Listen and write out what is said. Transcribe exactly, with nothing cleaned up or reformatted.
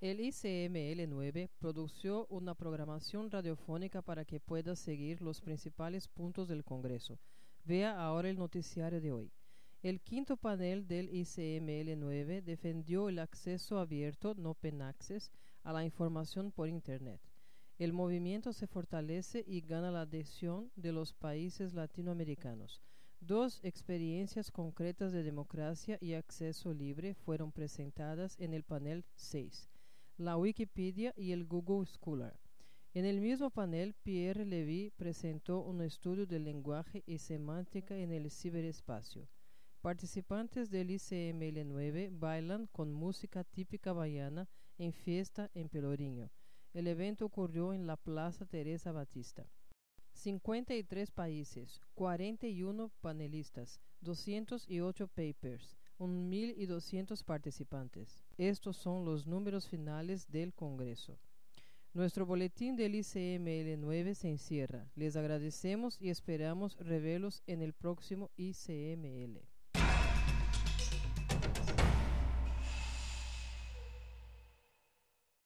El I C M L nueve produjo una programación radiofónica para que pueda seguir los principales puntos del Congreso. Vea ahora el noticiario de hoy. El quinto panel del I C M L nueve defendió el acceso abierto, no open access, a la información por Internet. El movimiento se fortalece y gana la adhesión de los países latinoamericanos. Dos experiencias concretas de democracia y acceso libre fueron presentadas en el panel seis, la Wikipedia y el Google Scholar. En el mismo panel, Pierre Levy presentó un estudio del lenguaje y semántica en el ciberespacio. Participantes del I C M L nueve bailan con música típica baiana en fiesta en Pelourinho. El evento ocurrió en la Plaza Teresa Batista. cincuenta y tres países, cuarenta y uno panelistas, doscientos ocho papers, mil doscientos participantes. Estos son los números finales del Congreso. Nuestro boletín del I C M L nueve se encierra. Les agradecemos y esperamos reverlos en el próximo I C M L.